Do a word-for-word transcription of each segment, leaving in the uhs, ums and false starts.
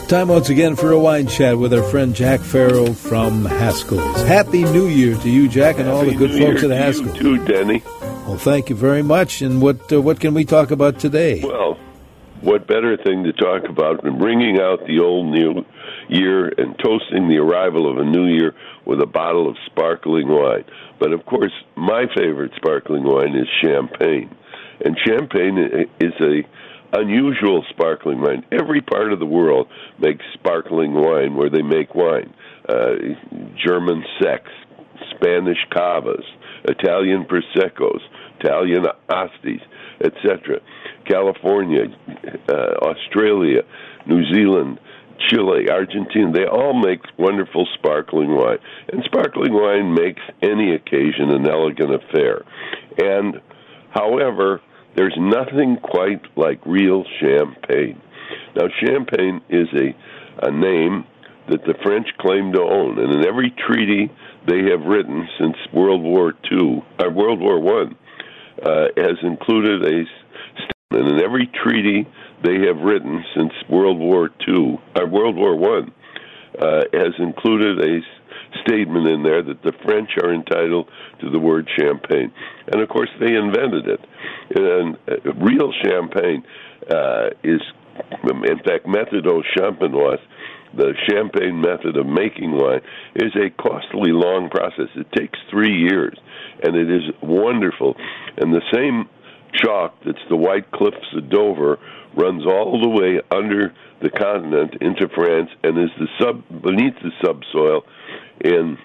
Time once again for a wine chat with our friend Jack Farrell from Haskell's. Happy New Year to you, Jack, and Happy all the good New folks Year at to Haskell's. You too, Denny. Well, thank you very much. And what uh, what can we talk about today? Well, what better thing to talk about than bringing out the old new year and toasting the arrival of a new year with a bottle of sparkling wine. But, of course, my favorite sparkling wine is champagne. And champagne is a unusual sparkling wine. Every part of the world makes sparkling wine where they make wine. Uh, German Secks, Spanish Cavas, Italian Proseccos, Italian Astis, et cetera. California, uh, Australia, New Zealand, Chile, Argentina, they all make wonderful sparkling wine. And sparkling wine makes any occasion an elegant affair. And, however, there's nothing quite like real champagne. Now, champagne is a, a name that the French claim to own, and in every treaty they have written since World War Two, or World War One, uh, has included a statement. And in every treaty they have written since World War Two, or World War One, uh, has included a statement in there that the French are entitled to the word champagne. And, of course, they invented it. And uh, real champagne uh, is, in fact, méthode champenoise, the champagne method of making wine, is a costly, long process. It takes three years, and it is wonderful. And the same chalk that's the White Cliffs of Dover runs all the way under the continent into France and is the sub beneath the subsoil in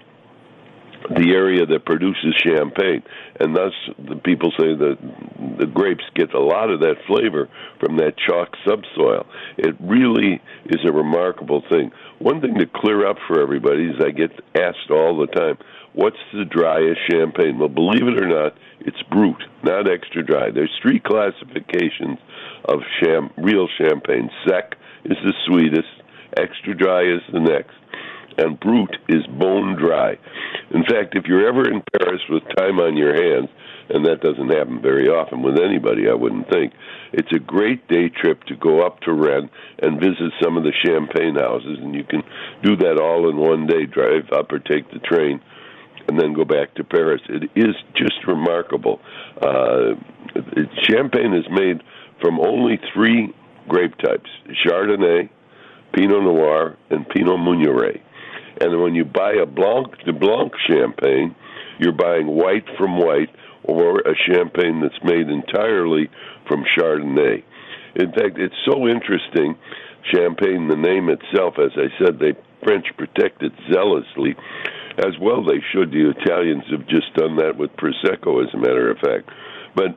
the area that produces champagne. And thus the people say that the grapes get a lot of that flavor from that chalk subsoil. It really is a remarkable thing. One thing to clear up for everybody is I get asked all the time, what's the driest champagne? Well, believe it or not, it's brut, not extra dry. There's three classifications of cham- real champagne. Sec is the sweetest, extra dry is the next, and brut is bone dry. In fact, if you're ever in Paris with time on your hands, and that doesn't happen very often with anybody, I wouldn't think, it's a great day trip to go up to Rennes and visit some of the champagne houses, and you can do that all in one day, drive up or take the train, and then go back to Paris. It is just remarkable. Uh, champagne is made from only three grape types, Chardonnay, Pinot Noir, and Pinot Meunier. And when you buy a Blanc de Blanc champagne, you're buying white from white, or a champagne that's made entirely from Chardonnay. In fact, it's so interesting, champagne, the name itself, as I said, the French protect it zealously. As well they should. The Italians have just done that with Prosecco, as a matter of fact. But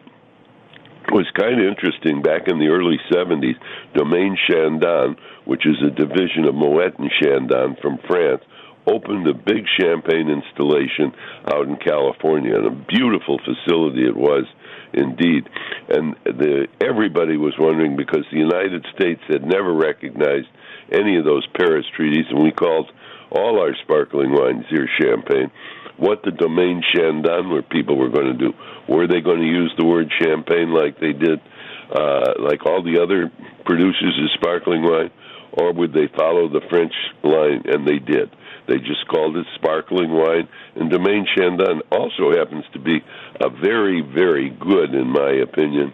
it was kind of interesting. Back in the early seventies, Domaine Chandon, which is a division of Moet and Chandon from France, opened a big champagne installation out in California, and a beautiful facility it was indeed. And the, everybody was wondering, because the United States had never recognized any of those Paris treaties, and we called all our sparkling wines here champagne, what the Domaine Chandon were people were going to do. Were they going to use the word champagne like they did, uh, like all the other producers of sparkling wine, or would they follow the French line? And they did. They just called it sparkling wine. And Domaine Chandon also happens to be a very, very good, in my opinion,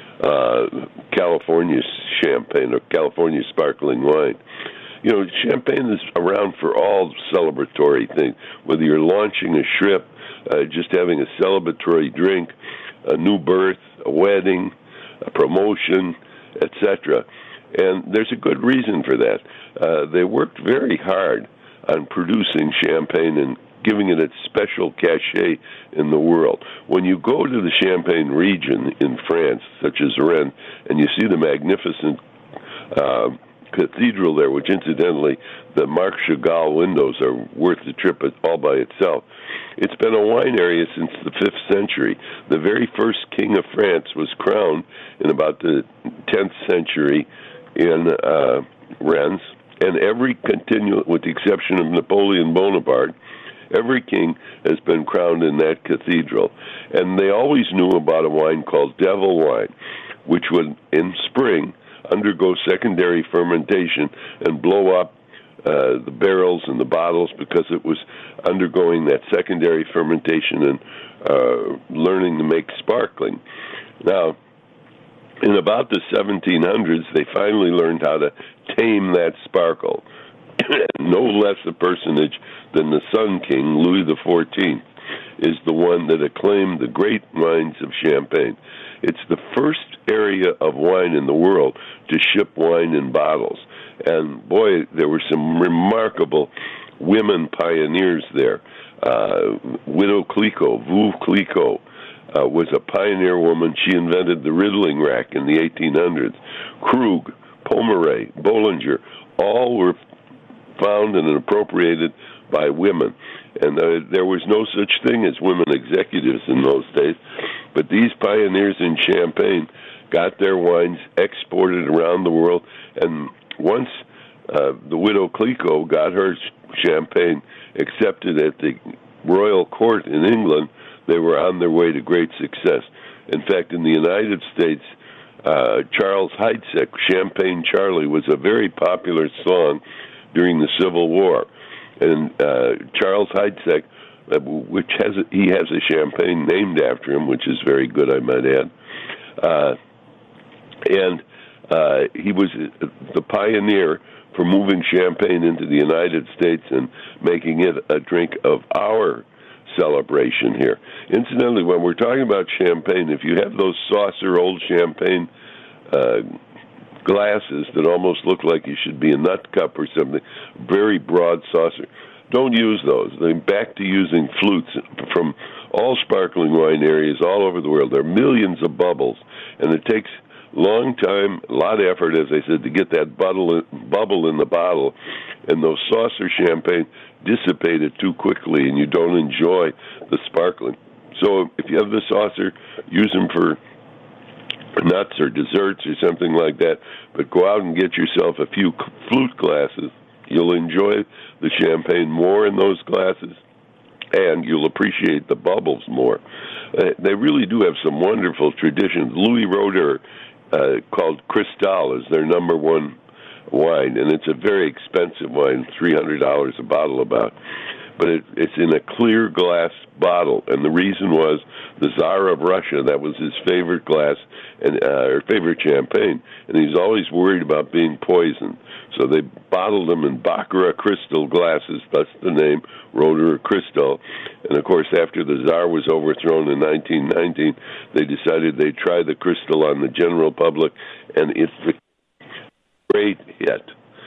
uh, California champagne or California sparkling wine. You know, champagne is around for all celebratory things, whether you're launching a ship, uh, just having a celebratory drink, a new birth, a wedding, a promotion, et cetera. And there's a good reason for that. Uh, they worked very hard on producing champagne and giving it its special cachet in the world. When you go to the Champagne region in France, such as Rennes, and you see the magnificent uh, cathedral there, which incidentally, the Marc Chagall windows are worth the trip all by itself. It's been a wine area since the fifth century. The very first king of France was crowned in about the tenth century in uh, Rennes, and every continual, with the exception of Napoleon Bonaparte, every king has been crowned in that cathedral. And they always knew about a wine called devil wine, which would, in spring, undergo secondary fermentation and blow up uh, the barrels and the bottles because it was undergoing that secondary fermentation and uh, learning to make sparkling. Now, in about the seventeen hundreds, they finally learned how to tame that sparkle. No less a personage than the Sun King, Louis the fourteenth, is the one that acclaimed the great wines of Champagne. It's the first area of wine in the world to ship wine in bottles. And, boy, there were some remarkable women pioneers there. Uh, Widow Clicquot, Veuve Clicquot, uh, was a pioneer woman. She invented the riddling rack in the eighteen hundreds. Krug, Pomeray, Bollinger, all were found and appropriated by women. And uh, there was no such thing as women executives in those days. But these pioneers in Champagne got their wines exported around the world. And once uh, the Widow Clicquot got her Champagne accepted at the royal court in England, they were on their way to great success. In fact, in the United States, uh, Charles Heidsieck, Champagne Charlie, was a very popular song during the Civil War. And uh, Charles Heidsieck, uh, which has a, he has a champagne named after him, which is very good, I might add. Uh, and uh, he was the pioneer for moving champagne into the United States and making it a drink of our celebration here. Incidentally, when we're talking about champagne, if you have those saucer old champagne uh, glasses that almost look like you should be a nut cup or something, very broad saucer, don't use those. They're back to using flutes from all sparkling wine areas all over the world. There are millions of bubbles, and it takes a long time, a lot of effort, as I said, to get that bubble, bubble in the bottle, and those saucer champagne dissipate it too quickly, and you don't enjoy the sparkling. So if you have the saucer, use them for nuts or desserts or something like that, but go out and get yourself a few flute glasses. You'll enjoy the champagne more in those glasses, and you'll appreciate the bubbles more. Uh, they really do have some wonderful traditions. Louis Roeder uh, called Cristal is their number one wine, and it's a very expensive wine, three hundred dollars a bottle about. But it, it's in a clear glass bottle, and the reason was the Tsar of Russia, that was his favorite glass, and uh, or favorite champagne, and he's always worried about being poisoned. So they bottled them in Baccarat crystal glasses, that's the name, Roeder Crystal. And, of course, after the Tsar was overthrown in nineteen nineteen, they decided they'd try the crystal on the general public, and it's a great hit.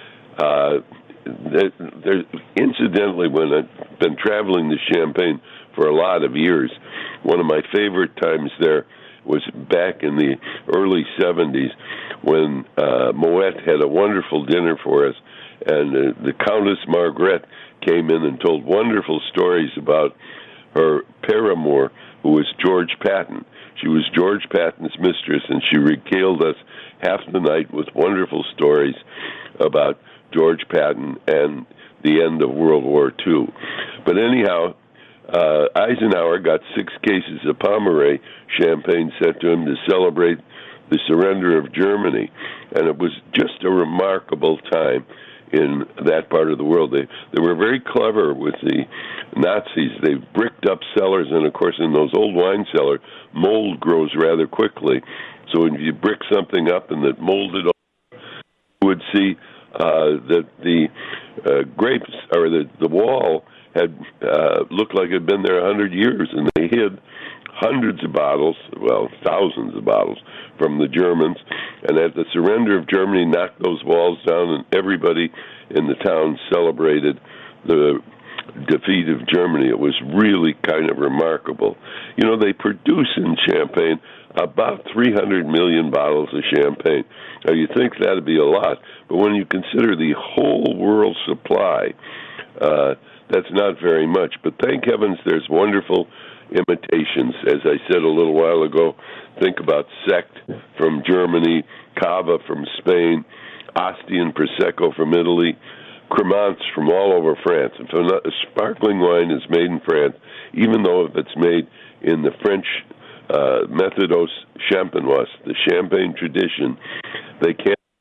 Uh, there, there, incidentally, when I've been traveling to Champagne for a lot of years, one of my favorite times there was back in the early seventies when uh, Moet had a wonderful dinner for us, and uh, the Countess Margrethe came in and told wonderful stories about her paramour, who was George Patton. She was George Patton's mistress, and she regaled us half the night with wonderful stories about George Patton and the end of World War Two. But anyhow, uh, Eisenhower got six cases of Pomeray champagne sent to him to celebrate the surrender of Germany, and it was just a remarkable time in that part of the world. They they were very clever with the Nazis. They bricked up cellars, and of course in those old wine cellars, mold grows rather quickly. So if you brick something up and that molded over, you would see uh, that the uh, grapes, or the, the wall, had uh, looked like it had been there a hundred years, and they hid hundreds of bottles, well, thousands of bottles, from the Germans. And at the surrender of Germany, knocked those walls down, and everybody in the town celebrated the defeat of Germany. It was really kind of remarkable. You know, they produce in Champagne about three hundred million bottles of champagne. Now, you think that would be a lot, but when you consider the whole world supply, uh, that's not very much. But thank heavens there's wonderful imitations. As I said a little while ago, think about Sect from Germany, Cava from Spain, Asti and Prosecco from Italy, Cremants from all over France. If a sparkling wine is made in France, even though if it's made in the French uh, Méthodos Champenoise, the Champagne tradition, they can't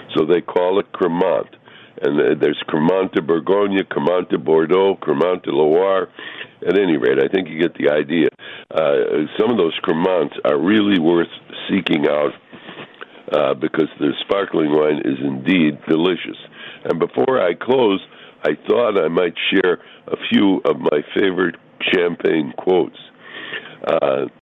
So they call it Cremant. And there's Cremant de Bourgogne, Cremant de Bordeaux, Cremant de Loire. At any rate, I think you get the idea. Uh, some of those Cremants are really worth seeking out uh, because the sparkling wine is indeed delicious. And before I close, I thought I might share a few of my favorite champagne quotes. Uh,